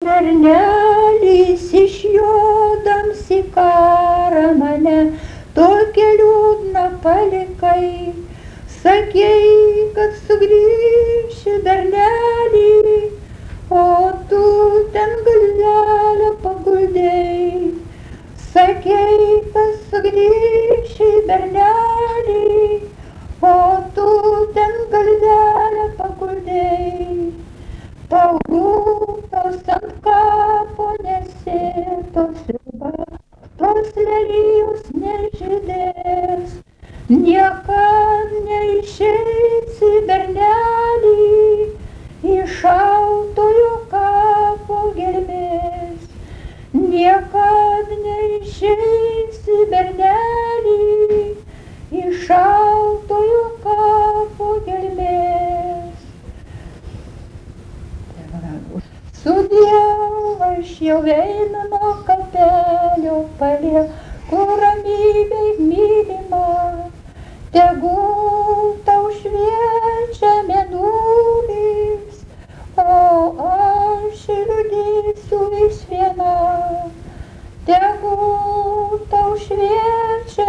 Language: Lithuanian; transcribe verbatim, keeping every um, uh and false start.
Bernelis iš jo damsi karą mane, tokią liūdną palikai. Sakei, kad sugrįši, bernelį, o tu ten galvelę paguldei. Sakei, kad sugrįši, bernelį, o tu ten galvelę paguldei. Tau gultos ant kapo nesėtos sriuba, tos lelijos nežydės. Niekad neišeisi, bernelį, iš šaltojo kapo gelmės. Niekad neišeisi, bernelį, iš šaltojo kapo gelmės. Sudiev, aš jau einu nuo kapelio, palieku ramybėj mylimą. Tegul tau šviečia mėnulis, o aš liūdėsiu vis viena. Tegul tau šviečia